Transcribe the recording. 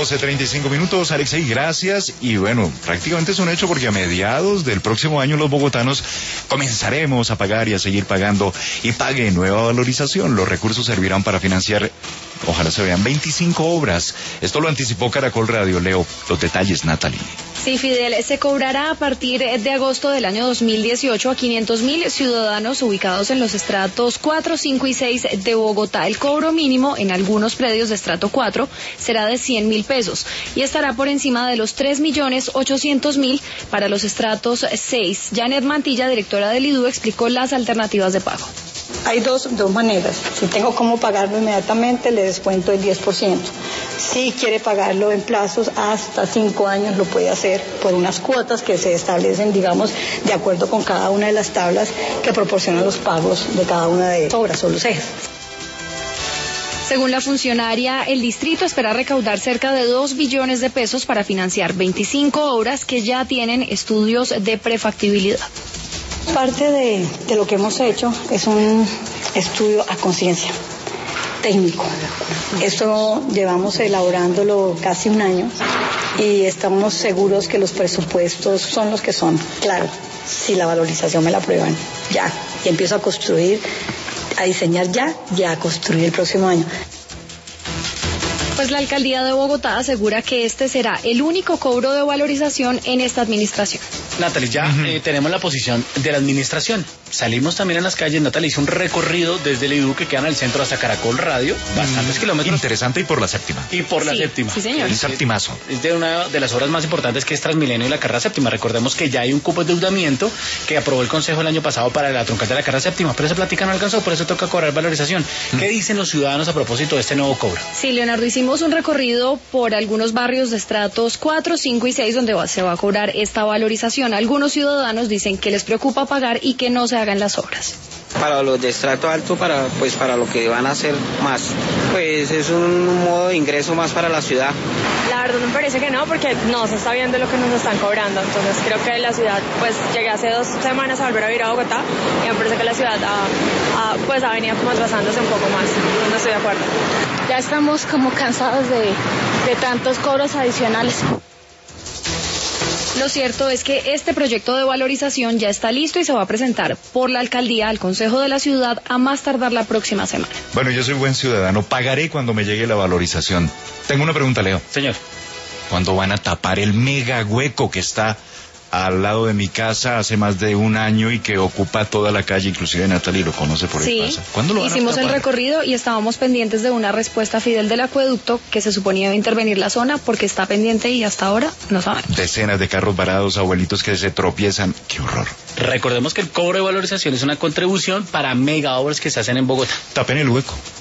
12:35, Alexei, gracias. Y bueno, prácticamente es un hecho porque a mediados del próximo año los bogotanos comenzaremos a pagar y a seguir pagando. Y pague nueva valorización. Los recursos servirán para financiar, ojalá se vean, 25 obras. Esto lo anticipó Caracol Radio. Leo los detalles, Natalie. Sí, Fidel, se cobrará a partir de agosto del año 2018 a 500.000 ciudadanos ubicados en los estratos 4, 5 y 6 de Bogotá. El cobro mínimo en algunos predios de estrato 4 será de 100.000 pesos y estará por encima de los 3.800.000 para los estratos 6. Janet Mantilla, directora del IDU, explicó las alternativas de pago. Hay dos maneras. Si tengo cómo pagarlo inmediatamente, le descuento el 10%. Si quiere pagarlo en plazos hasta 5 años, lo puede hacer por unas cuotas que se establecen, digamos, de acuerdo con cada una de las tablas que proporcionan los pagos de cada una de las obras o los ejes. Según la funcionaria, el distrito espera recaudar cerca de 2 billones de pesos para financiar 25 obras que ya tienen estudios de prefactibilidad. Parte de lo que hemos hecho es un estudio a conciencia técnico. Esto llevamos elaborándolo casi un año y estamos seguros que los presupuestos son los que son. Claro, si la valorización me la aprueban ya y empiezo a construir, a diseñar ya a construir el próximo año. Pues la alcaldía de Bogotá asegura que este será el único cobro de valorización en esta administración. Natalie, ya tenemos la posición de la administración. Salimos también en las calles. Natalie hizo un recorrido desde el IDU que queda en el centro hasta Caracol Radio, bastantes kilómetros. Interesante, y por la séptima. Y por la séptima. Sí, señor. El septimazo. Es de una de las obras más importantes que es Transmilenio y la carrera séptima. Recordemos que ya hay un cupo de endeudamiento que aprobó el Consejo el año pasado para la troncal de la carrera séptima, pero esa plática no alcanzó, por eso toca cobrar valorización. ¿Qué dicen los ciudadanos a propósito de este nuevo cobro? Sí, Leonardo, hicimos un recorrido por algunos barrios de estratos 4, 5 y 6 donde se va a cobrar esta valorización. Algunos ciudadanos dicen que les preocupa pagar y que no se hagan las obras. Para los de estrato alto, para lo que van a hacer más, pues es un modo de ingreso más para la ciudad. La verdad me parece que no, porque no se está viendo lo que nos están cobrando, entonces creo que la ciudad, pues llegué hace 2 semanas a volver a vivir a Bogotá y me parece que la ciudad ha venido como atrasándose un poco más, no estoy de acuerdo. Ya estamos como cansados de tantos cobros adicionales. Lo cierto es que este proyecto de valorización ya está listo y se va a presentar por la alcaldía al Consejo de la Ciudad a más tardar la próxima semana. Bueno, yo soy buen ciudadano, pagaré cuando me llegue la valorización. Tengo una pregunta, Leo. Señor. ¿Cuándo van a tapar el mega hueco que está al lado de mi casa hace más de un año y que ocupa toda la calle? Inclusive Natalie lo conoce por ahí pasa. ¿Cuándo lo van a tapar? Hicimos el recorrido y estábamos pendientes de una respuesta Fidel del acueducto que se suponía iba a intervenir la zona porque está pendiente y hasta ahora no saben. Decenas de carros varados, abuelitos que se tropiezan. ¡Qué horror! Recordemos que el cobro de valorización es una contribución para mega obras que se hacen en Bogotá. Tapen el hueco.